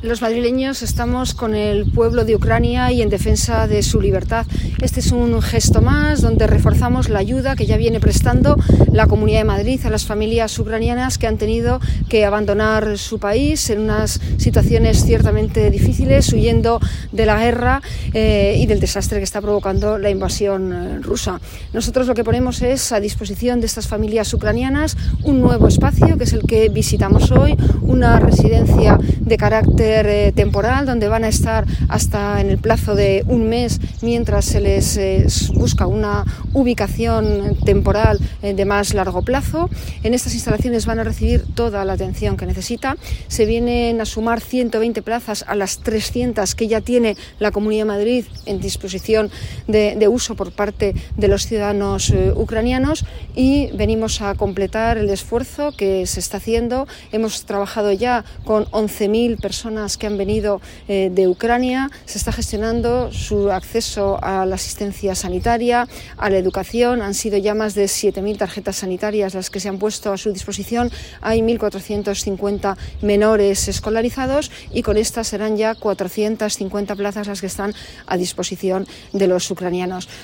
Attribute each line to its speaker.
Speaker 1: Los madrileños estamos con el pueblo de Ucrania y en defensa de su libertad. Este es un gesto más donde reforzamos la ayuda que ya viene prestando la Comunidad de Madrid a las familias ucranianas que han tenido que abandonar su país en unas situaciones ciertamente difíciles, huyendo de la guerra y del desastre que está provocando la invasión rusa. Nosotros lo que ponemos es a disposición de estas familias ucranianas un nuevo espacio, que es el que visitamos hoy, una residencia de carácter temporal donde van a estar hasta en el plazo de un mes mientras se les busca una ubicación temporal de más largo plazo. En estas instalaciones van a recibir toda la atención que necesita. Se vienen a sumar 120 plazas a las 300 que ya tiene la Comunidad de Madrid en disposición de uso por parte de los ciudadanos ucranianos, y venimos a completar el esfuerzo que se está haciendo. Hemos trabajado ya con 11.000 personas que han venido de Ucrania. Se está gestionando su acceso a la asistencia sanitaria, a la educación. Han sido ya más de 7.000 tarjetas sanitarias las que se han puesto a su disposición. Hay 1.450 menores escolarizados y con estas serán ya 450 plazas las que están a disposición de los ucranianos.